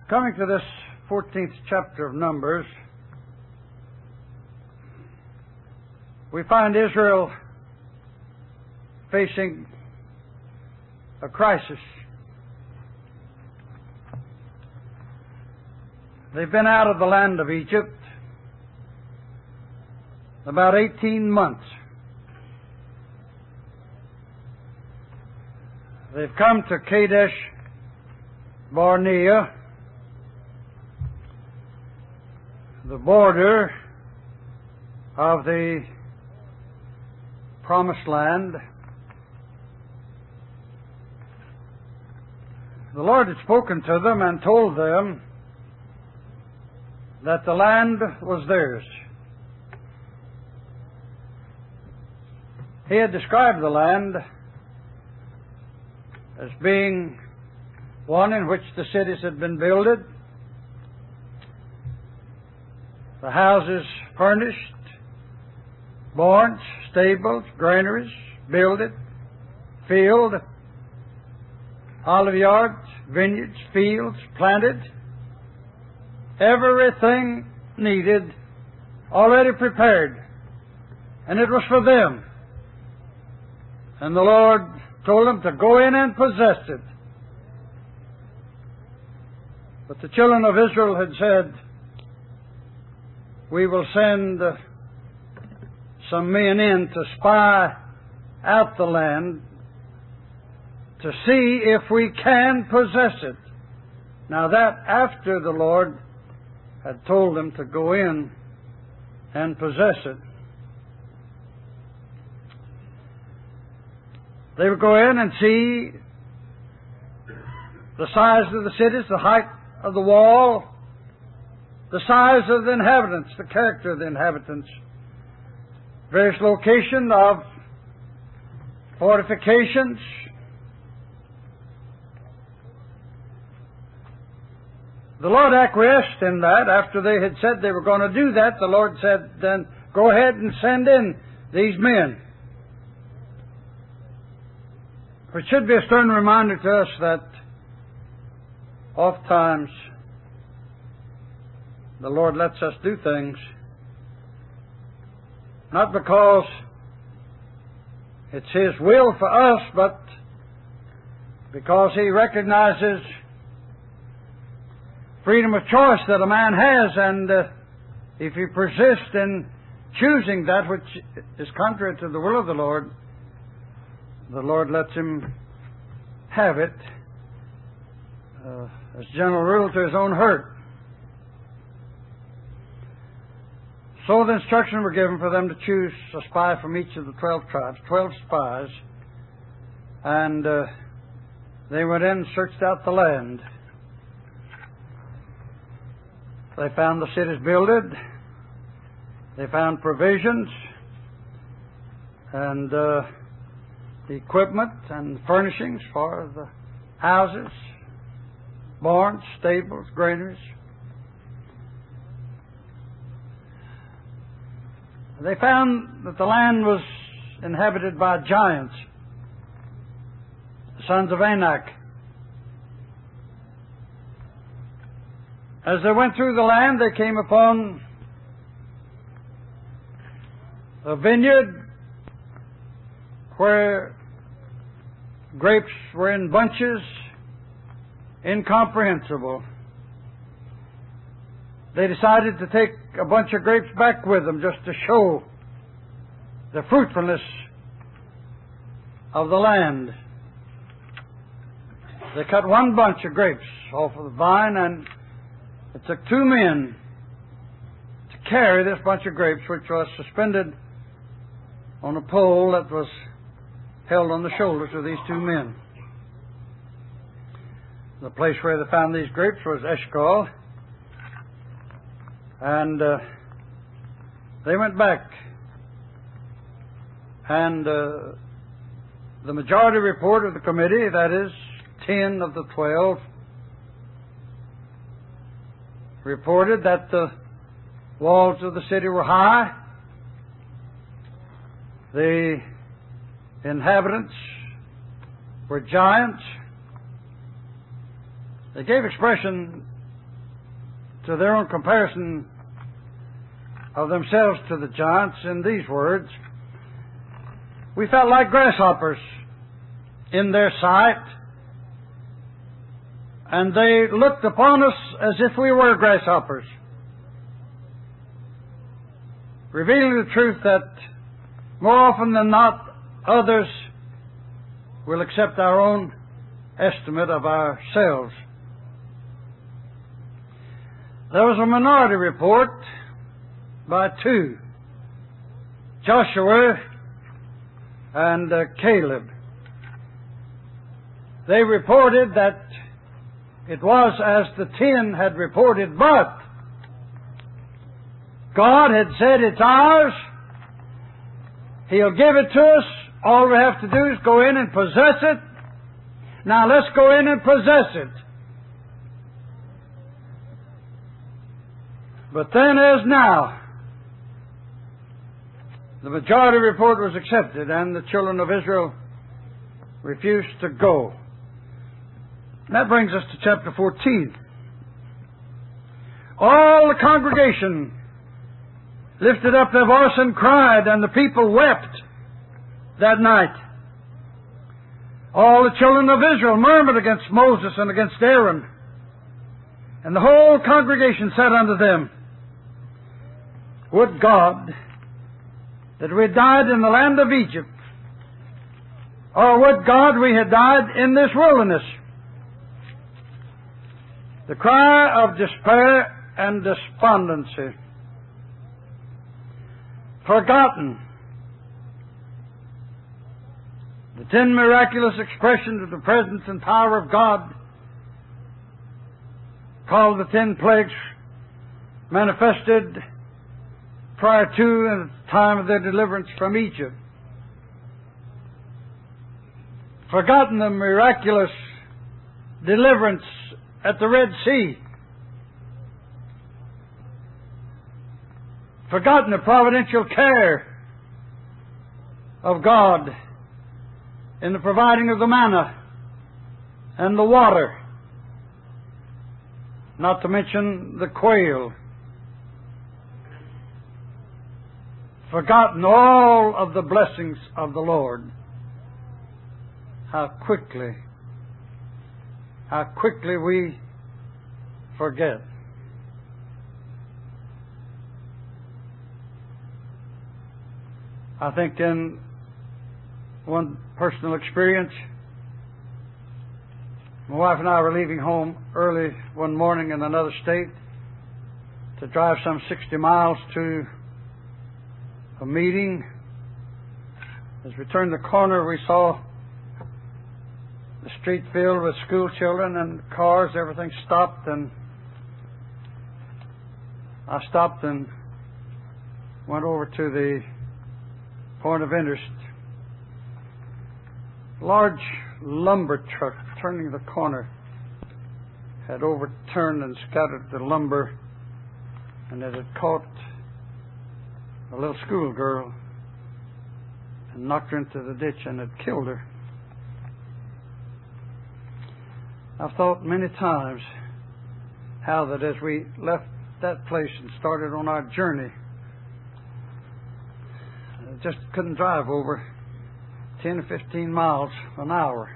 Coming to this 14th chapter of Numbers, we find Israel facing a crisis. They've been out of the land of Egypt about 18 months. They've come to Kadesh Barnea, the border of the Promised Land. The Lord had spoken to them and told them that the land was theirs. He had described the land as being one in which the cities had been builded, the houses furnished, barns, stables, granaries, builded, field, olive yards, vineyards, fields, planted, everything needed, already prepared, and it was for them. And the Lord told them to go in and possess it. But the children of Israel had said, we will send some men in to spy out the land to see if we can possess it. Now that after the Lord had told them to go in and possess it. They would go in and see the size of the cities, the height of the wall, the size of the inhabitants, the character of the inhabitants, various location of fortifications. The Lord acquiesced in that. After they had said they were going to do that, the Lord said, then go ahead and send in these men. It should be a stern reminder to us that oftentimes the Lord lets us do things not because it's His will for us, but because He recognizes freedom of choice that a man has, and if he persists in choosing that which is contrary to the will of the Lord lets him have it as general rule to his own hurt. So the instructions were given for them to choose a spy from each of the 12 tribes, 12 spies, and they went in and searched out the land. They found the cities builded. They found provisions and the equipment and furnishings for the houses, barns, stables, granaries. They found that the land was inhabited by giants, the sons of Anak. As they went through the land, they came upon a vineyard where grapes were in bunches, incomprehensible. They decided to take a bunch of grapes back with them just to show the fruitfulness of the land. They cut one bunch of grapes off of the vine, and it took 2 men to carry this bunch of grapes, which was suspended on a pole that was held on the shoulders of these 2 men. The place where they found these grapes was Eshcol, and they went back, and the majority report of the committee, that is 10 of the 12, reported that the walls of the city were high, the inhabitants were giants. They gave expression to their own comparison of themselves to the giants in these words, "We felt like grasshoppers in their sight, and they looked upon us as if we were grasshoppers," revealing the truth that more often than not, others will accept our own estimate of ourselves. There was a minority report by two, Joshua and Caleb. They reported that it was as the 10 had reported, but God had said it's ours. He'll give it to us. All we have to do is go in and possess it. Now let's go in and possess it. But then as now, the majority report was accepted and the children of Israel refused to go. And that brings us to chapter 14. All the congregation lifted up their voice and cried, and the people wept that night. All the children of Israel murmured against Moses and against Aaron. And the whole congregation said unto them, "Would God that we had died in the land of Egypt, or would God we had died in this wilderness." The cry of despair and despondency. Forgotten. The 10 miraculous expressions of the presence and power of God, called the 10 plagues, manifested prior to and at the time of their deliverance from Egypt. Forgotten the miraculous deliverance at the Red Sea. Forgotten the providential care of God in the providing of the manna and the water, not to mention the quail. Forgotten all of the blessings of the Lord. How quickly we forget. I think in one personal experience, my wife and I were leaving home early one morning in another state to drive some 60 miles to a meeting. As we turned the corner, we saw the street filled with school children and cars. Everything stopped, and I stopped and went over to the point of interest. A large lumber truck turning the corner had overturned and scattered the lumber, and it had caught a little schoolgirl and knocked her into the ditch and had killed her. I've thought many times how that as we left that place and started on our journey, I just couldn't drive over 10 or 15 miles an hour.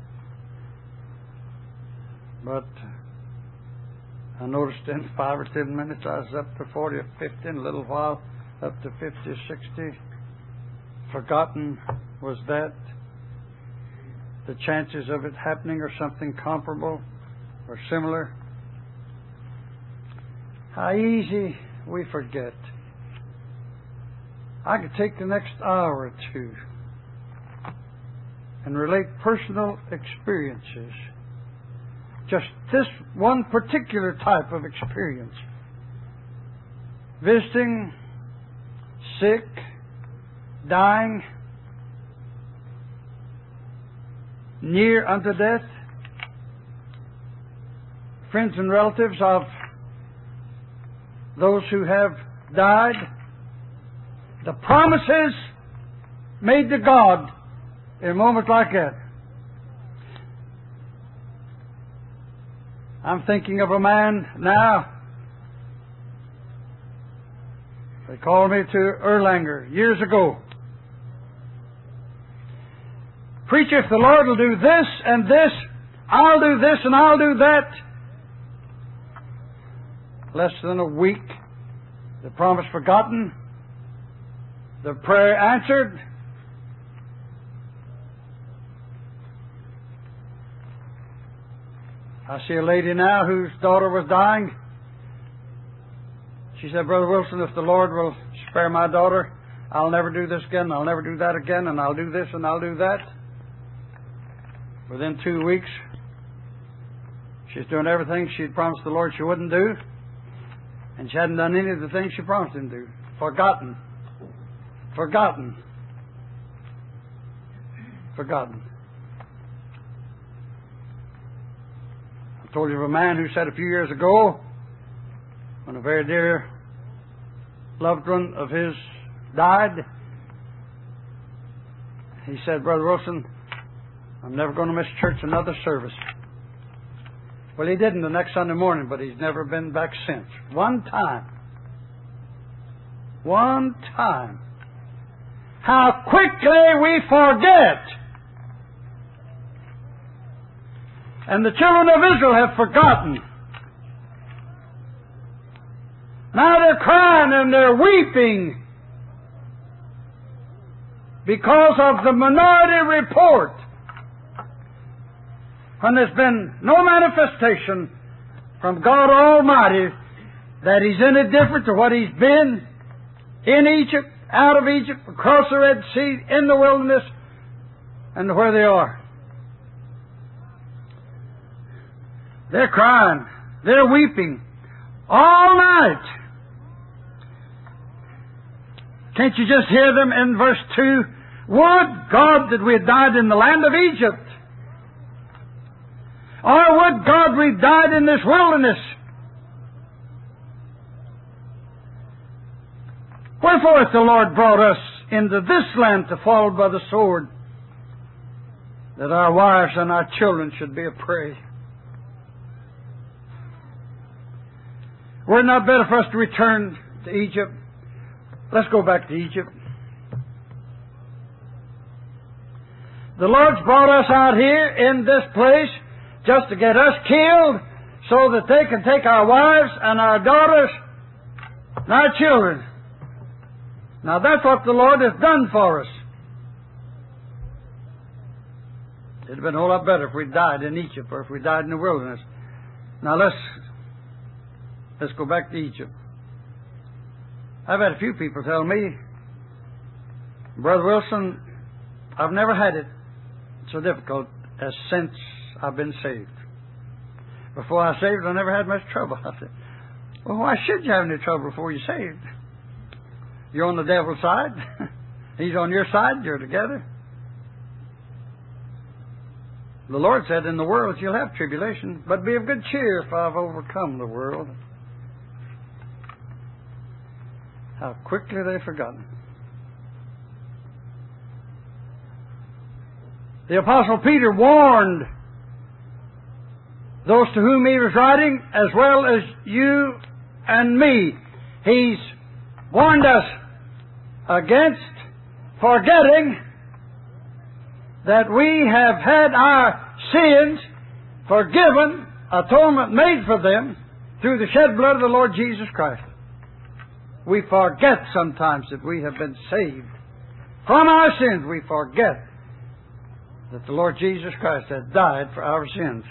But I noticed in 5 or 10 minutes I was up to 40 or 50, in a little while up to 50 or 60. Forgotten was that. The chances of it happening or something comparable or similar. How easy we forget. I could take the next hour or two and relate personal experiences. Just this one particular type of experience. Visiting, sick, dying, near unto death, friends and relatives of those who have died, the promises made to God in a moment like that. I'm thinking of a man now They called me to Erlanger years ago. Preacher, if the Lord will do this and this, I'll do this and I'll do that. Less than a week, the promise forgotten, the prayer answered. I see a lady now whose daughter was dying. She said, Brother Wilson, if the Lord will spare my daughter, I'll never do this again, I'll never do that again, and I'll do this and I'll do that. Within 2 weeks, she's doing everything she'd promised the Lord she wouldn't do, and she hadn't done any of the things she promised Him to do. Forgotten. Forgotten. Forgotten. I told you of a man who said a few years ago, when a very dear loved one of his died, he said, Brother Wilson, I'm never going to miss church another service. Well, he didn't the next Sunday morning, but he's never been back since. One time. One time. How quickly we forget. And the children of Israel have forgotten. Now they're crying and they're weeping because of the minority report. When there's been no manifestation from God Almighty that He's any different to what He's been in Egypt, out of Egypt, across the Red Sea, in the wilderness, and where they are. They're crying. They're weeping all night. Can't you just hear them in verse 2? Would God that we had died in the land of Egypt. Or would God we died in this wilderness. Wherefore hath the Lord brought us into this land to fall by the sword, that our wives and our children should be a prey. Were it not better for us to return to Egypt? Let's go back to Egypt. The Lord's brought us out here in this place just to get us killed so that they can take our wives and our daughters and our children. Now that's what the Lord has done for us. It'd have been a whole lot better if we died in Egypt or if we died in the wilderness. Now let's go back to Egypt. I've had a few people tell me, Brother Wilson, I've never had it so difficult as since I've been saved. Before I saved, I never had much trouble. I said, well, why should you have any trouble before you're saved? You're on the devil's side. He's on your side. You're together. The Lord said, in the world you'll have tribulation, but be of good cheer, if I've overcome the world. How quickly they've forgotten. The Apostle Peter warned those to whom he was writing, as well as you and me. He's warned us against forgetting that we have had our sins forgiven, atonement made for them, through the shed blood of the Lord Jesus Christ. We forget sometimes that we have been saved. From our sins we forget that the Lord Jesus Christ has died for our sins.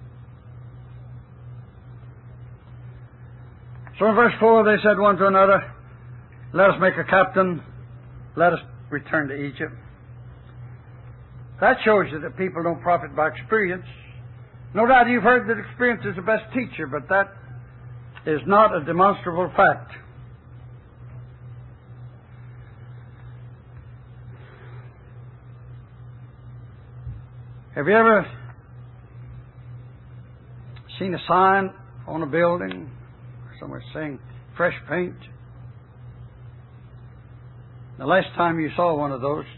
So in verse 4 they said one to another, let us make a captain, let us return to Egypt. That shows you that people don't profit by experience. No doubt you've heard that experience is the best teacher, but that is not a demonstrable fact. Have you ever seen a sign on a building somewhere saying fresh paint? The last time you saw one of those,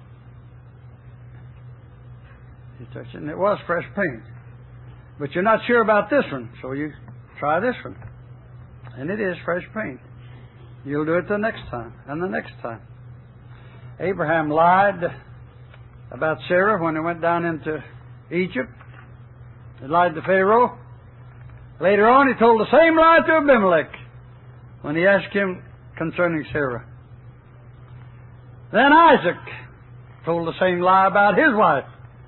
you touched it and it was fresh paint. But you're not sure about this one, so you try this one. And it is fresh paint. You'll do it the next time and the next time. Abraham lied about Sarah when he went down into Egypt. He lied to Pharaoh. Later on, he told the same lie to Abimelech when he asked him concerning Sarah. Then Isaac told the same lie about his wife.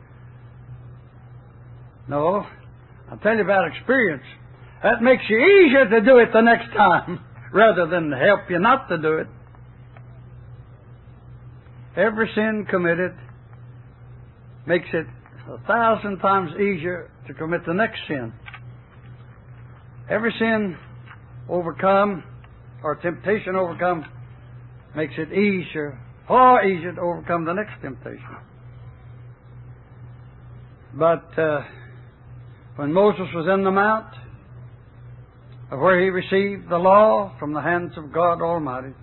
No, I'll tell you about experience. That makes you easier to do it the next time rather than help you not to do it. Every sin committed makes it 1,000 times easier to commit the next sin. Every sin overcome, or temptation overcome, makes it easier, far easier to overcome the next temptation. But when Moses was in the mount, where he received the law from the hands of God Almighty,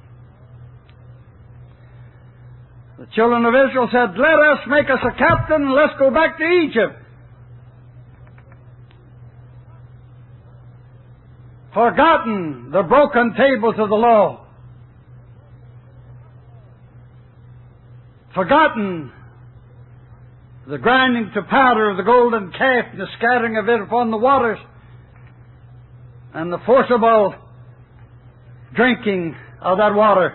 the children of Israel said, "Let us make us a captain and let's go back to Egypt." Forgotten the broken tables of the law. Forgotten the grinding to powder of the golden calf and the scattering of it upon the waters and the forcible drinking of that water.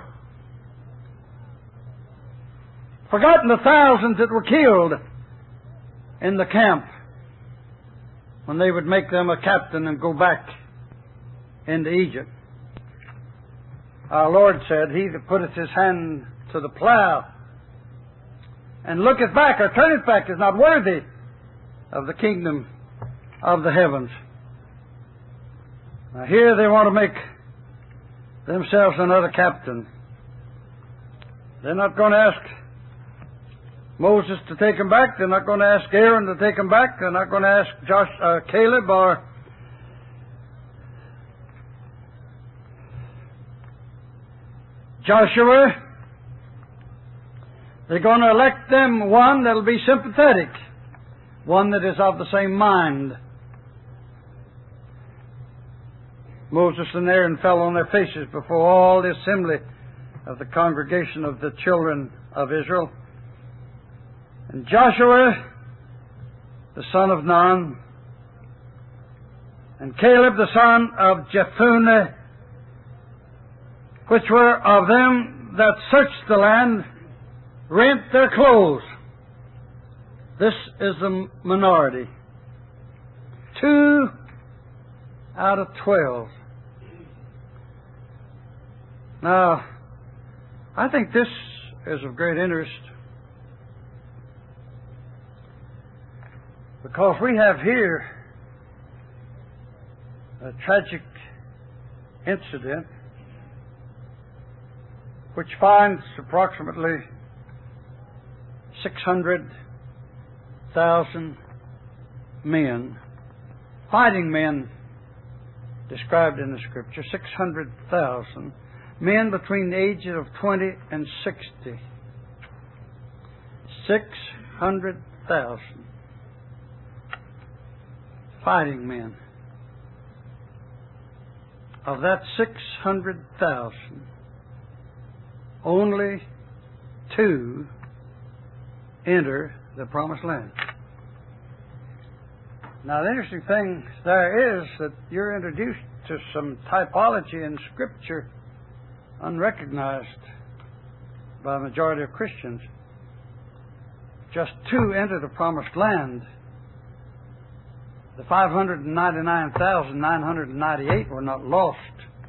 Forgotten the thousands that were killed in the camp when they would make them a captain and go back into Egypt. Our Lord said, "He that putteth his hand to the plow and looketh back or turneth back is not worthy of the kingdom of the heavens." Now here they want to make themselves another captain. They're not going to ask Moses to take them back. They're not going to ask Aaron to take them back. They're not going to ask Caleb or Joshua. They're going to elect them one that'll be sympathetic, one that is of the same mind. Moses and Aaron fell on their faces before all the assembly of the congregation of the children of Israel. And Joshua, the son of Nun, and Caleb, the son of Jephunneh, which were of them that searched the land, rent their clothes. This is the minority. 2 out of 12. Now, I think this is of great interest because we have here a tragic incident which finds approximately 600,000 men, fighting men described in the Scripture, 600,000 men between the ages of 20 and 60. 600,000 fighting men. Of that 600,000, only 2 enter the Promised Land. Now, the interesting thing there is that you're introduced to some typology in Scripture unrecognized by the majority of Christians. Just 2 enter the Promised Land. The 599,998 were not lost.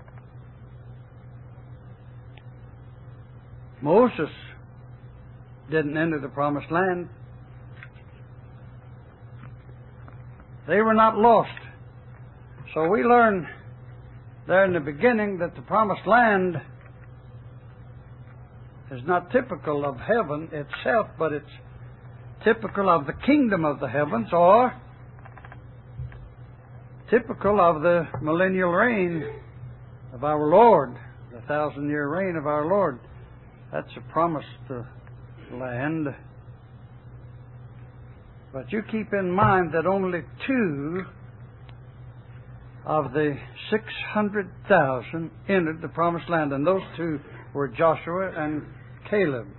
Moses didn't enter the Promised Land. They were not lost. So we learn there in the beginning that the Promised Land is not typical of heaven itself, but it's typical of the kingdom of the heavens, or typical of the millennial reign of our Lord, the 1,000-year reign of our Lord. That's a promised land. But you keep in mind that only 2 of the 600,000 entered the promised land, and those two were Joshua and Caleb.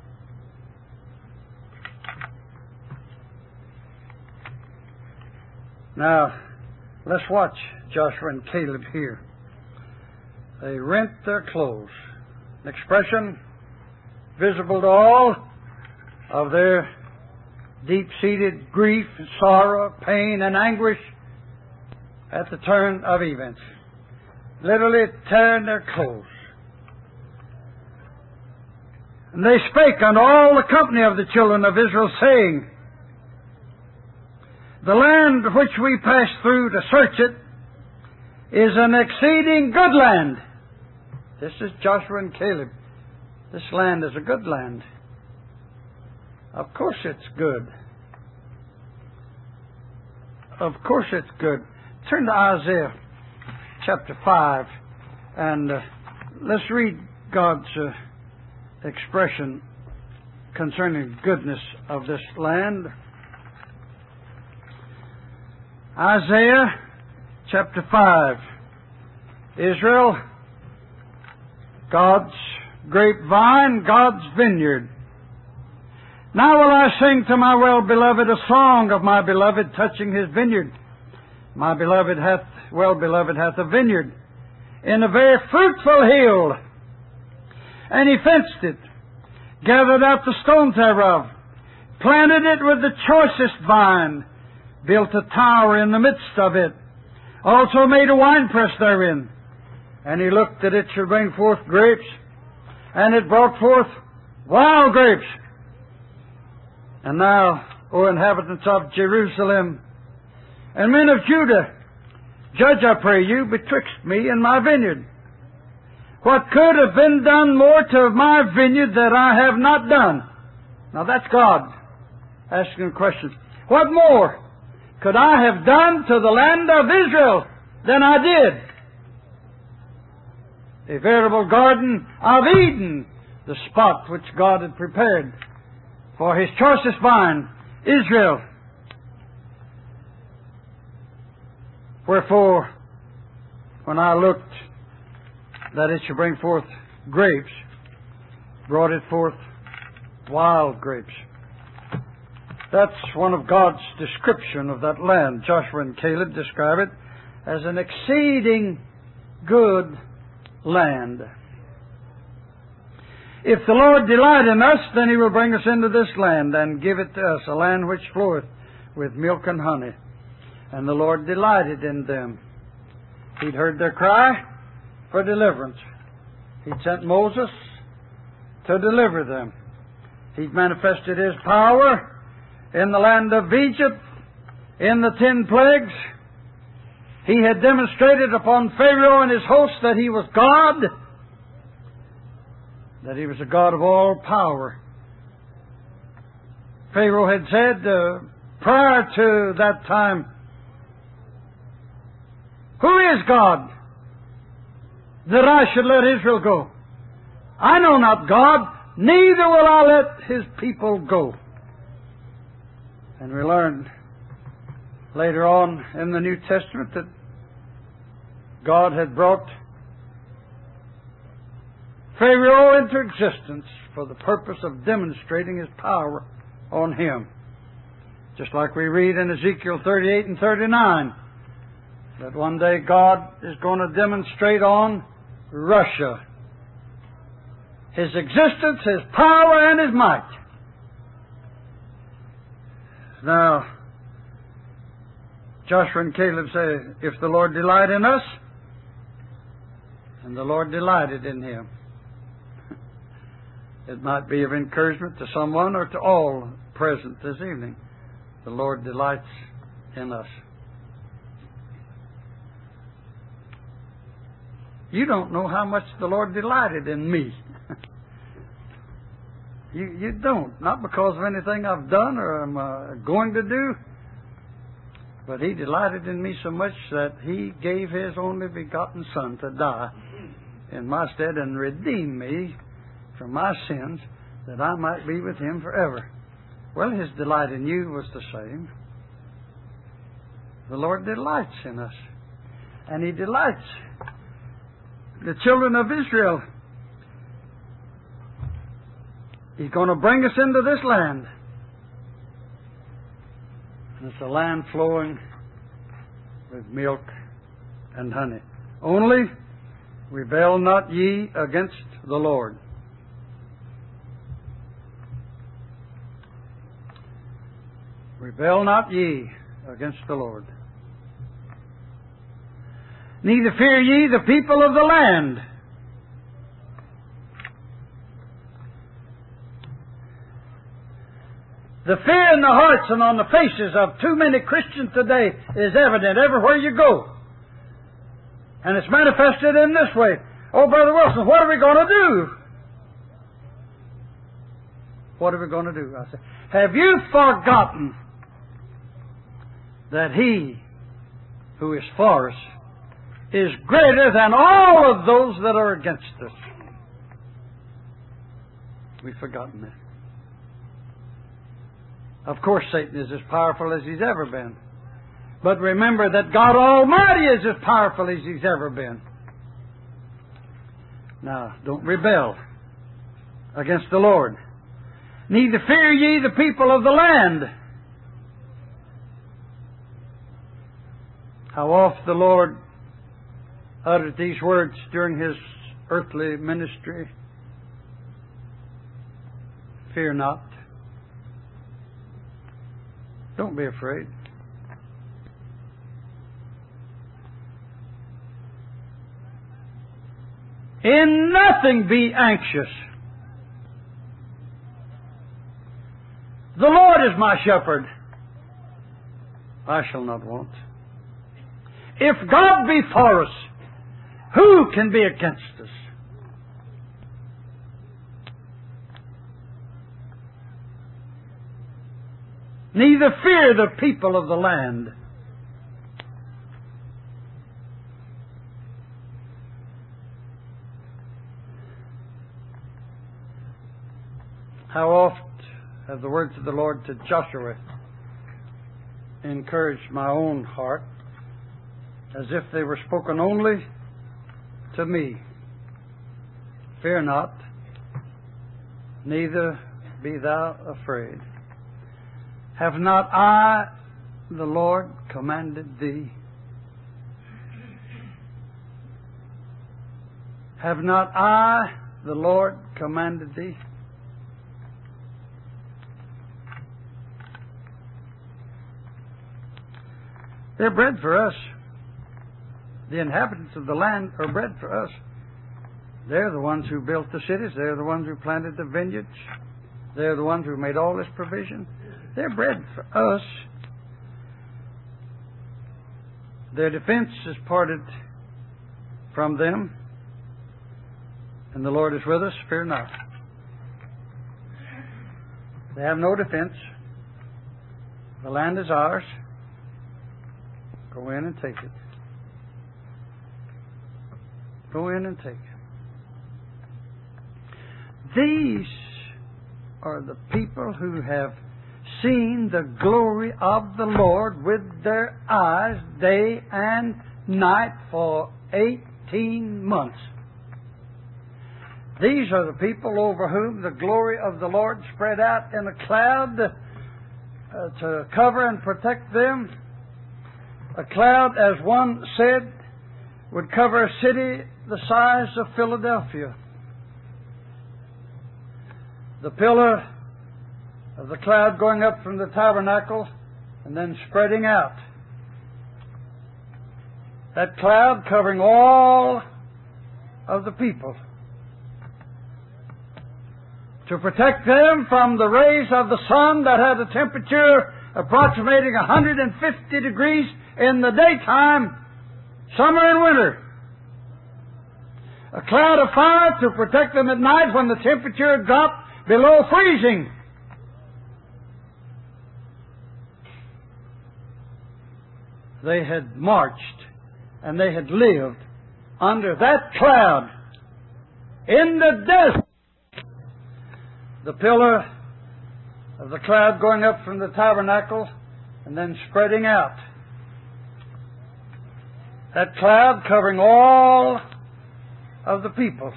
Now, let's watch Joshua and Caleb here. They rent their clothes. An expression visible to all of their deep-seated grief, sorrow, pain, and anguish at the turn of events. Literally tearing their clothes. And they spake unto all the company of the children of Israel, saying, the land which we passed through to search it is an exceeding good land. This is Joshua and Caleb. This land is a good land. Of course it's good. Of course it's good. Turn to Isaiah chapter 5 and let's read God's expression concerning the goodness of this land. Isaiah chapter 5. Israel, God's grapevine, God's vineyard. Now will I sing to my well-beloved a song of my beloved touching his vineyard. My beloved well-beloved hath a vineyard in a very fruitful hill. And he fenced it, gathered out the stones thereof, planted it with the choicest vine, built a tower in the midst of it, also made a winepress therein. And he looked that it should bring forth grapes, and it brought forth wild grapes. And now, O inhabitants of Jerusalem, and men of Judah, judge, I pray you, betwixt me and my vineyard. What could have been done more to my vineyard that I have not done? Now that's God asking a question. What more could I have done to the land of Israel than I did? A veritable garden of Eden, the spot which God had prepared for his choicest vine, Israel. Wherefore, when I looked that it should bring forth grapes, brought it forth wild grapes. That's one of God's description of that land. Joshua and Caleb describe it as an exceeding good land. If the Lord delight in us, then he will bring us into this land and give it to us, a land which floweth with milk and honey. And the Lord delighted in them. He'd heard their cry for deliverance. He'd sent Moses to deliver them. He'd manifested his power in the land of Egypt, in the 10 plagues. He had demonstrated upon Pharaoh and his host that he was God, that he was a God of all power. Pharaoh had said prior to that time, who is God that I should let Israel go? I know not God, neither will I let his people go. And we learn later on in the New Testament that God had brought Pharaoh into existence for the purpose of demonstrating his power on him. Just like we read in Ezekiel 38 and 39, that one day God is going to demonstrate on Russia his existence, his power, and his might. Now, Joshua and Caleb say, if the Lord delight in us, and the Lord delighted in him. It might be of encouragement to someone or to all present this evening. The Lord delights in us. You don't know how much the Lord delighted in me. You don't. Not because of anything I've done or I'm going to do. But He delighted in me so much that He gave His only begotten Son to die in my stead and redeem me from my sins that I might be with Him forever. Well, His delight in you was the same. The Lord delights in us. And He delights the children of Israel. He's going to bring us into this land. And it's a land flowing with milk and honey. Only rebel not ye against the Lord. Rebel not ye against the Lord. Neither fear ye the people of the land. The fear in the hearts and on the faces of too many Christians today is evident everywhere you go. And it's manifested in this way. Oh, Brother Wilson, what are we going to do? What are we going to do? I said, have you forgotten that He who is for us is greater than all of those that are against us? We've forgotten that. Of course, Satan is as powerful as he's ever been. But remember that God Almighty is as powerful as He's ever been. Now, don't rebel against the Lord. Neither fear ye the people of the land. How oft the Lord uttered these words during His earthly ministry. Fear not. Don't be afraid. In nothing be anxious. The Lord is my shepherd. I shall not want. If God be for us, who can be against us? Neither fear the people of the land. How oft have the words of the Lord to Joshua encouraged my own heart, as if they were spoken only to me. Fear not, neither be thou afraid. Have not I, the Lord, commanded thee? Have not I, the Lord, commanded thee? They're bread for us. The inhabitants of the land are bread for us. They're the ones who built the cities. They're the ones who planted the vineyards. They're the ones who made all this provision. They're bread for us. Their defense is parted from them. And the Lord is with us. Fear not. They have no defense. The land is ours. Go in and take it. Go in and take it. These are the people who have seen the glory of the Lord with their eyes day and night for 18 months. These are the people over whom the glory of the Lord spread out in a cloud to cover and protect them. A cloud, as one said, would cover a city the size of Philadelphia. The pillar of the cloud going up from the tabernacle and then spreading out. That cloud covering all of the people, to protect them from the rays of the sun that had a temperature approximating 150 degrees in the daytime, summer and winter. A cloud of fire to protect them at night when the temperature dropped below freezing. They had marched and they had lived under that cloud in the desert. The pillar of the cloud going up from the tabernacle and then spreading out. That cloud covering all of the people,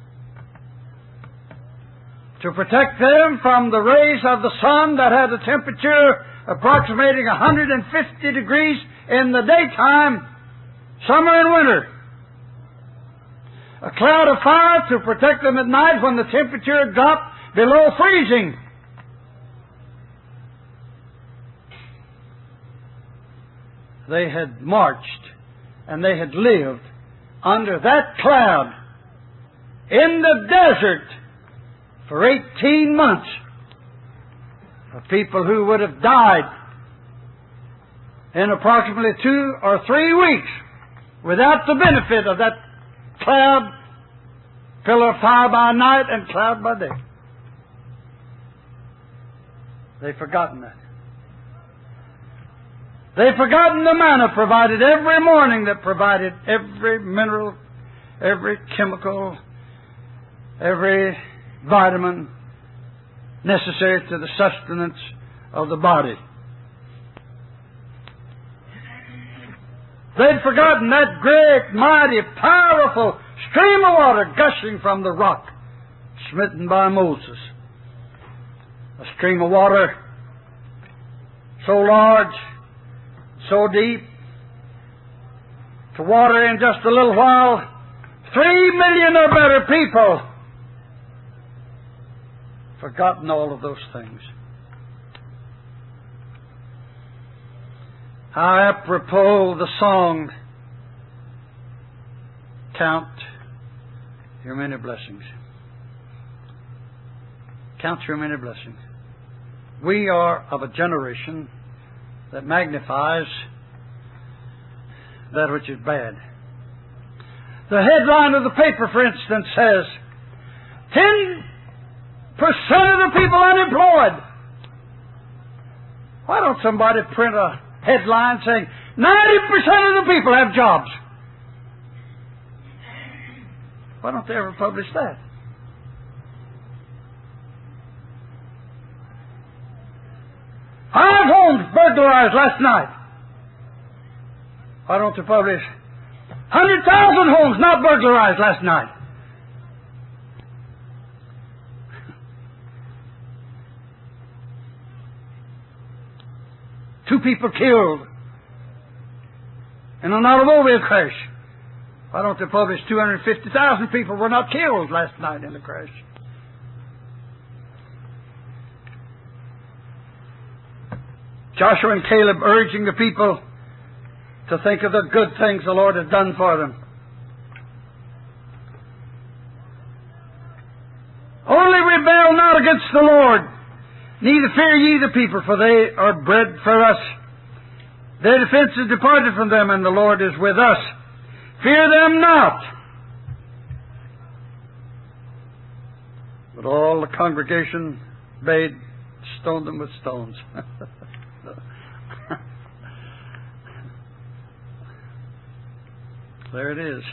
to protect them from the rays of the sun that had a temperature approximating 150 degrees in the daytime, summer and winter. A cloud of fire to protect them at night when the temperature dropped below freezing. They had marched and they had lived under that cloud in the desert for 18 months. For people who would have died in approximately 2 or 3 weeks without the benefit of that cloud, pillar of fire by night and cloud by day. They've forgotten that. They've forgotten the manna provided every morning, that provided every mineral, every chemical, every vitamin necessary to the sustenance of the body. They'd forgotten that great, mighty, powerful stream of water gushing from the rock, smitten by Moses. A stream of water so large, so deep, to water in just a little while 3 million or better people. Forgotten all of those things. How apropos the song, "Count your many blessings." Count your many blessings. We are of a generation that magnifies that which is bad. The headline of the paper, for instance, says, 10% of the people unemployed. Why don't somebody print a headline saying 90% of the people have jobs? Why don't they ever publish that? Five homes burglarized last night. Why don't they publish 100,000 homes not burglarized last night? Two people killed in an automobile crash. Why don't they publish 250,000 people were not killed last night in the crash? Joshua and Caleb urging the people to think of the good things the Lord has done for them. Only rebel not against the Lord, neither fear ye the people, for they are bread for us. Their defense is departed from them, and the Lord is with us. Fear them not. But all the congregation bade stone them with stones. There it is.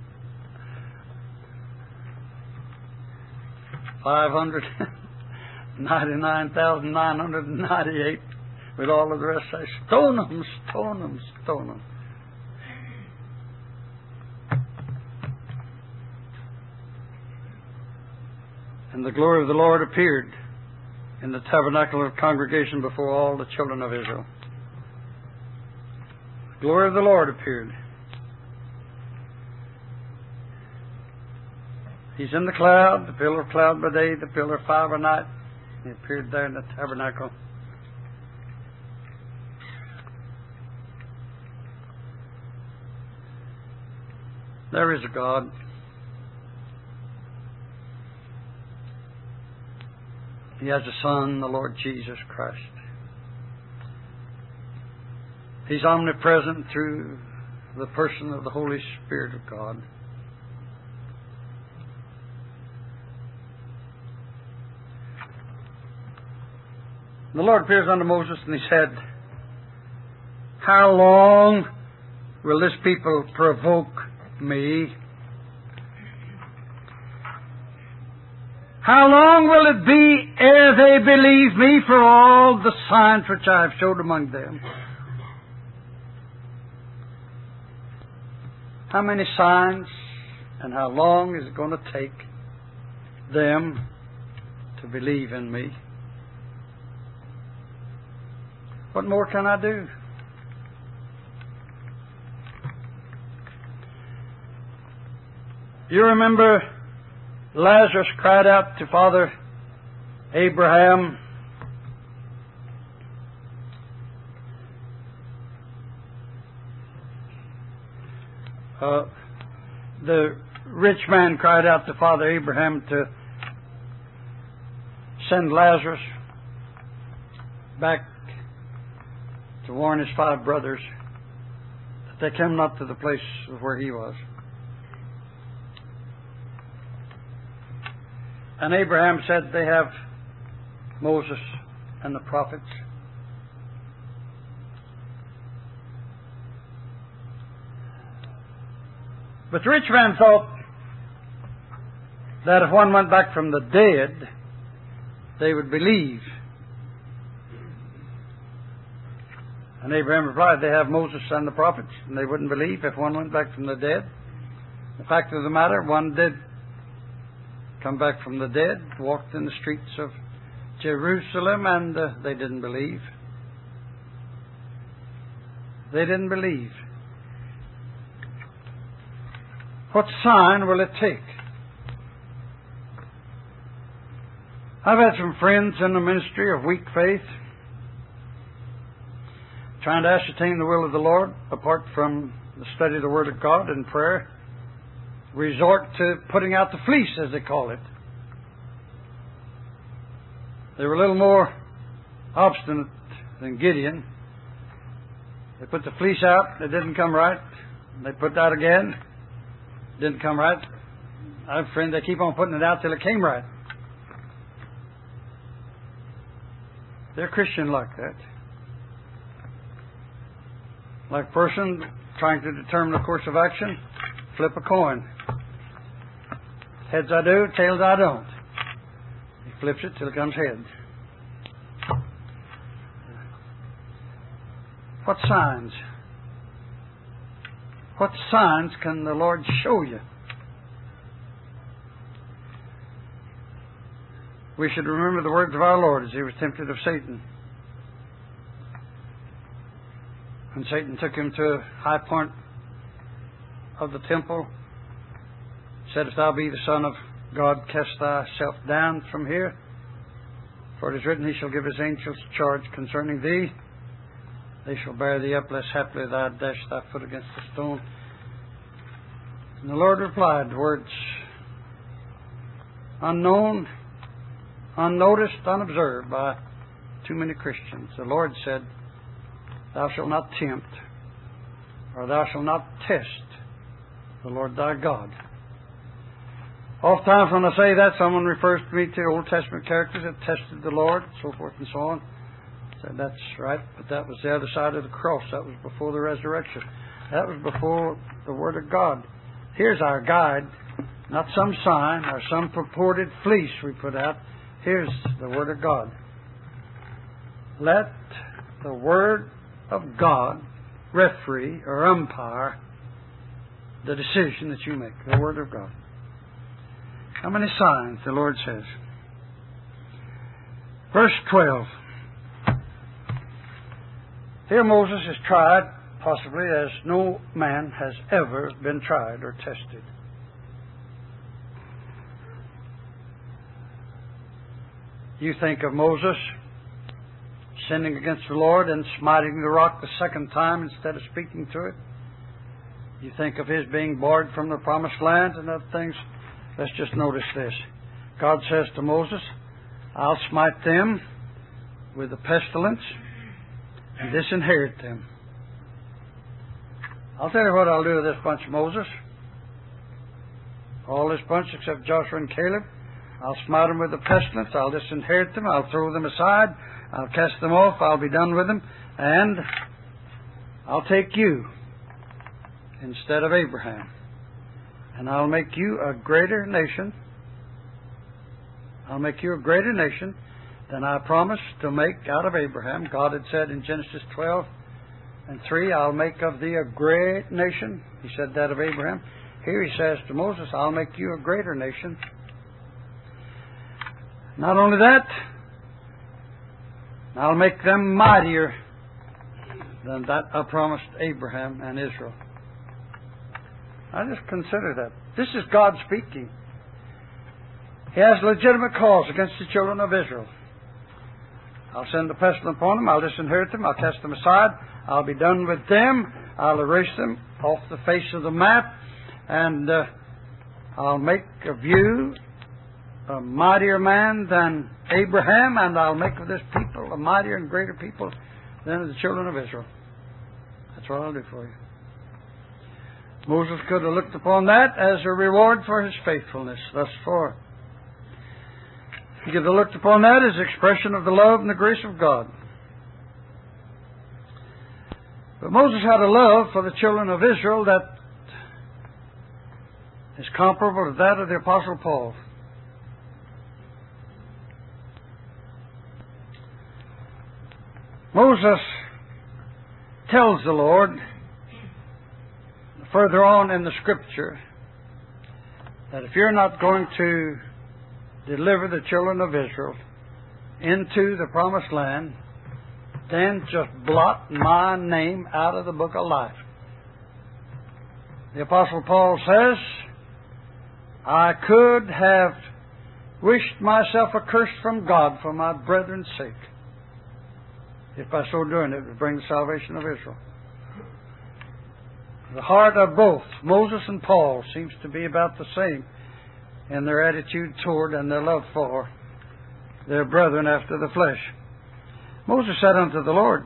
599,998 with all of the rest say, stone them, stone them, stone them. And the glory of the Lord appeared in the tabernacle of congregation before all the children of Israel. The glory of the Lord appeared. He's in the cloud, the pillar of cloud by day, the pillar of fire by night. He appeared there in the tabernacle. There is a God. He has a Son, the Lord Jesus Christ. He's omnipresent through the person of the Holy Spirit of God. The Lord appears unto Moses and he said, how long will this people provoke me? How long will it be ere they believe me for all the signs which I have showed among them? How many signs and how long is it going to take them to believe in me? What more can I do? You remember Lazarus cried out to Father Abraham, the rich man cried out to Father Abraham to send Lazarus back to warn his 5 brothers that they come not to the place where he was. And Abraham said, they have Moses and the prophets. But the rich man thought that if one went back from the dead, they would believe. And Abraham replied, they have Moses and the prophets, and they wouldn't believe if one went back from the dead. The fact of the matter, one did come back from the dead, walked in the streets of Jerusalem, and they didn't believe. They didn't believe. What sign will it take? I've had some friends in the ministry of weak faith trying to ascertain the will of the Lord apart from the study of the Word of God and prayer, resort to putting out the fleece, as they call it. They were a little more obstinate than Gideon. They put the fleece out, it didn't come right. They put it out again, it didn't come right. I have friends, they keep on putting it out till it came right. They're Christian like that. Like a person trying to determine the course of action, flip a coin. Heads I do, tails I don't. He flips it till it comes heads. What signs? What signs can the Lord show you? We should remember the words of our Lord as He was tempted of Satan. When Satan took Him to a high point of the temple, said, if thou be the Son of God, cast thyself down from here. For it is written, He shall give His angels charge concerning thee. They shall bear thee up, lest haply thou dash thy foot against a stone. And the Lord replied, words unknown, unnoticed, unobserved by too many Christians. The Lord said, thou shalt not tempt, or thou shalt not test the Lord thy God. Oftentimes when I say that, someone refers to me to Old Testament characters that tested the Lord, so forth and so on. I said, that's right, but that was the other side of the cross. That was before the resurrection. That was before the Word of God. Here's our guide, not some sign or some purported fleece we put out. Here's the Word of God. Let the Word of God referee or umpire the decision that you make. The Word of God. How many signs, the Lord says? Verse 12. Here Moses is tried, possibly as no man has ever been tried or tested. You think of Moses sinning against the Lord and smiting the rock the second time instead of speaking to it. You think of his being barred from the promised land and other things. Let's just notice this. God says to Moses, I'll smite them with the pestilence and disinherit them. I'll tell you what I'll do with this bunch, Moses. All this bunch except Joshua and Caleb. I'll smite them with the pestilence. I'll disinherit them. I'll throw them aside. I'll cast them off. I'll be done with them. And I'll take you instead of Abraham. And I'll make you a greater nation. I'll make you a greater nation than I promised to make out of Abraham. God had said in Genesis 12, And 3, I'll make of thee a great nation. He said that of Abraham. Here he says to Moses, I'll make you a greater nation. Not only that, I'll make them mightier than that I promised Abraham and Israel. Now just consider that. This is God speaking. He has legitimate cause against the children of Israel. I'll send the pestilence upon them. I'll disinherit them. I'll cast them aside. I'll be done with them. I'll erase them off the face of the map. And I'll make of you a mightier man than Abraham. And I'll make of this people a mightier and greater people than the children of Israel. That's what I'll do for you. Moses could have looked upon that as a reward for his faithfulness thus far. He could have looked upon that as expression of the love and the grace of God. But Moses had a love for the children of Israel that is comparable to that of the Apostle Paul. Moses tells the Lord, further on in the Scripture, that if you're not going to deliver the children of Israel into the promised land, then just blot my name out of the book of life. The Apostle Paul says, I could have wished myself accursed from God for my brethren's sake, if by so doing it would bring the salvation of Israel. The heart of both Moses and Paul seems to be about the same in their attitude toward and their love for their brethren after the flesh. Moses said unto the Lord,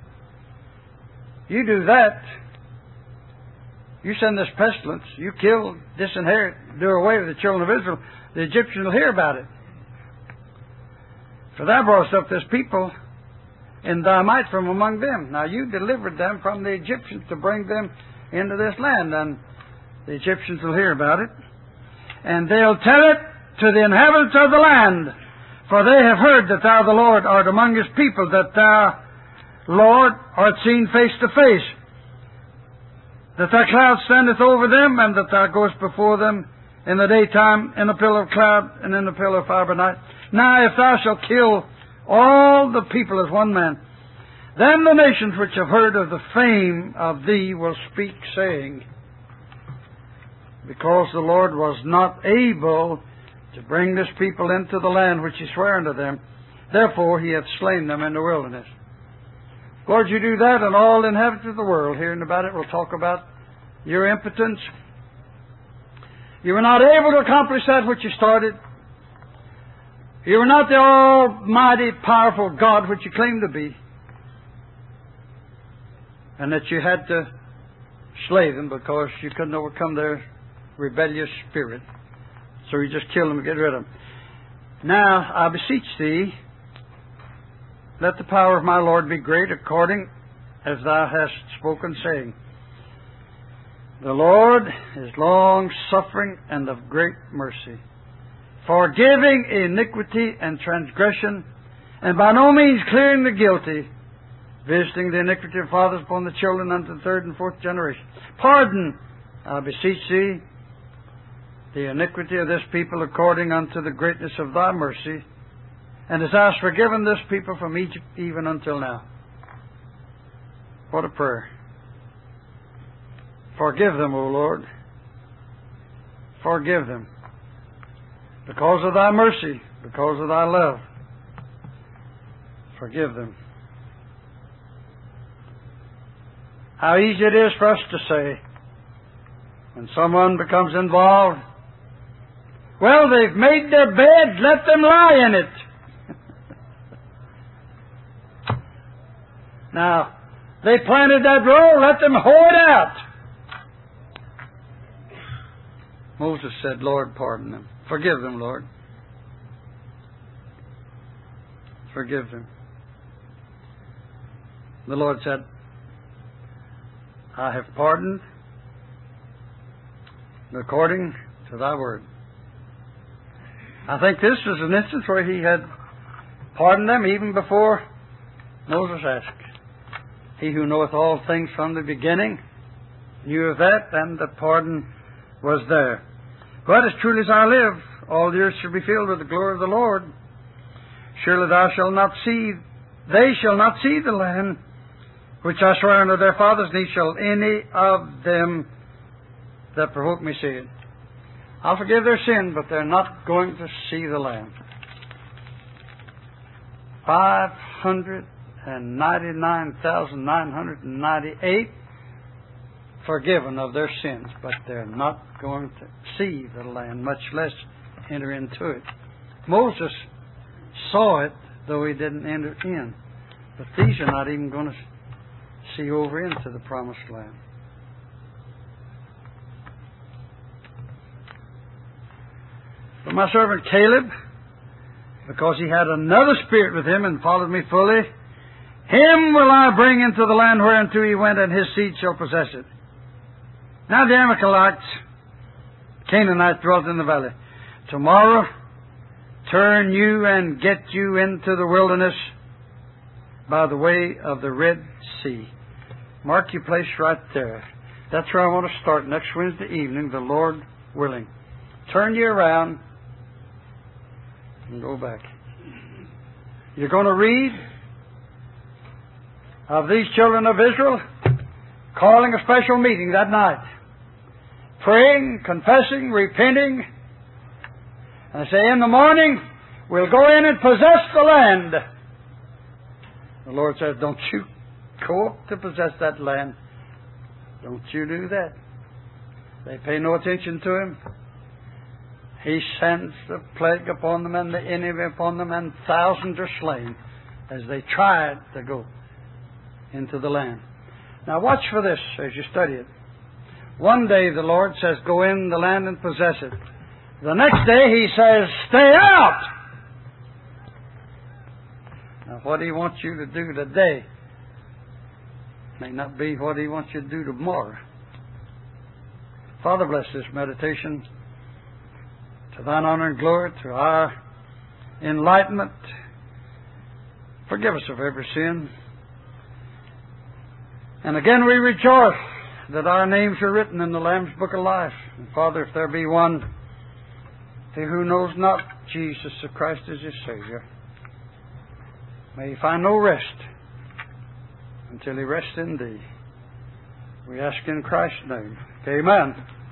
you do that, you send this pestilence, you kill, disinherit, do away with the children of Israel, the Egyptians will hear about it. For thou broughtest up this people in thy might from among them. Now you delivered them from the Egyptians to bring them into this land, and the Egyptians will hear about it. And they'll tell it to the inhabitants of the land, for they have heard that thou, the Lord, art among his people, that thou, Lord, art seen face to face, that thy cloud standeth over them, and that thou goest before them in the daytime in a pillar of cloud and in a pillar of fire by night. Now if thou shalt kill all the people as one man, then the nations which have heard of the fame of thee will speak, saying, because the Lord was not able to bring this people into the land which he sware unto them, therefore he hath slain them in the wilderness. Lord, you do that, and all the inhabitants of the world hearing about it will talk about your impotence. You were not able to accomplish that which you started. You were not the almighty, powerful God which you claim to be. And that you had to slay them because you couldn't overcome their rebellious spirit. So you just kill them and get rid of them. Now, I beseech thee, let the power of my Lord be great according as thou hast spoken, saying, the Lord is long-suffering and of great mercy, forgiving iniquity and transgression, and by no means clearing the guilty, visiting the iniquity of fathers upon the children unto the third and fourth generation. Pardon, I beseech thee, the iniquity of this people according unto the greatness of thy mercy, and as thou hast forgiven this people from Egypt even until now. What a prayer. Forgive them, O Lord. Forgive them. Because of thy mercy, because of thy love. Forgive them. How easy it is for us to say, when someone becomes involved, well, they've made their bed, let them lie in it. Now, they planted that row, let them hoe it out. Moses said, Lord, pardon them. Forgive them, Lord. Forgive them. The Lord said, I have pardoned according to thy word. I think this was an instance where he had pardoned them even before Moses asked. He who knoweth all things from the beginning knew of that, and the pardon was there. But as truly as I live, all the earth shall be filled with the glory of the Lord. Surely they shall not see the land which I swear unto their fathers, neither shall any of them that provoke me see it. I'll forgive their sin, but they're not going to see the land. 599,998 forgiven of their sins, but they're not going to see the land, much less enter into it. Moses saw it, though he didn't enter in. But these are not even going to see over into the promised land. But my servant Caleb, because he had another spirit with him and followed me fully, him will I bring into the land whereunto he went, and his seed shall possess it. Now the Amalekites, Canaanites, dwelt in the valley. Tomorrow turn you and get you into the wilderness by the way of the Red Sea. Mark your place right there. That's where I want to start next Wednesday evening, the Lord willing. Turn you around and go back. You're going to read of these children of Israel calling a special meeting that night, praying, confessing, repenting, and they say, in the morning, we'll go in and possess the land. The Lord says, don't you go up to possess that land. Don't you do that. They pay no attention to Him. He sends the plague upon them and the enemy upon them, and thousands are slain as they tried to go into the land. Now watch for this as you study it. One day the Lord says, go in the land and possess it. The next day He says, stay out. Now what He wants you to do today may not be what He wants you to do tomorrow. Father, bless this meditation to Thine honor and glory, to our enlightenment. Forgive us of every sin. And again we rejoice that our names are written in the Lamb's Book of Life. And Father, if there be one who knows not Jesus the Christ as His Savior, may he find no rest until he rests in Thee. We ask in Christ's name. Amen.